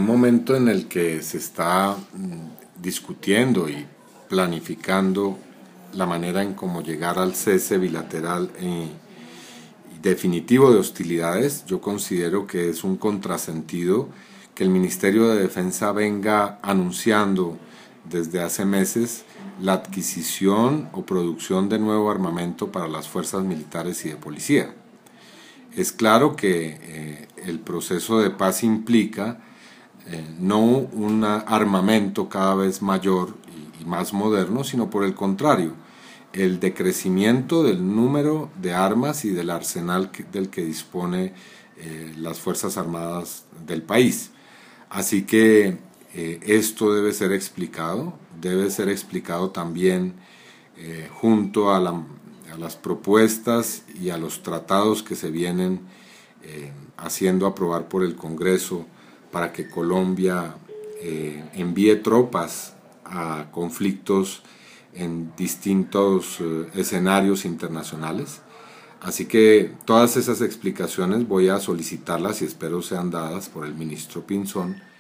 un momento en el que se está discutiendo y planificando la manera en cómo llegar al cese bilateral y definitivo de hostilidades, yo considero que es un contrasentido que el Ministerio de Defensa venga anunciando desde hace meses la adquisición o producción de nuevo armamento para las fuerzas militares y de policía. Es claro que el proceso de paz implica no un armamento cada vez mayor y más moderno, sino por el contrario, el decrecimiento del número de armas y del arsenal del que dispone las Fuerzas Armadas del país. Así que esto debe ser explicado también junto a las propuestas y a los tratados que se vienen haciendo aprobar por el Congreso para que Colombia envíe tropas a conflictos en distintos escenarios internacionales. Así que todas esas explicaciones voy a solicitarlas y espero sean dadas por el ministro Pinzón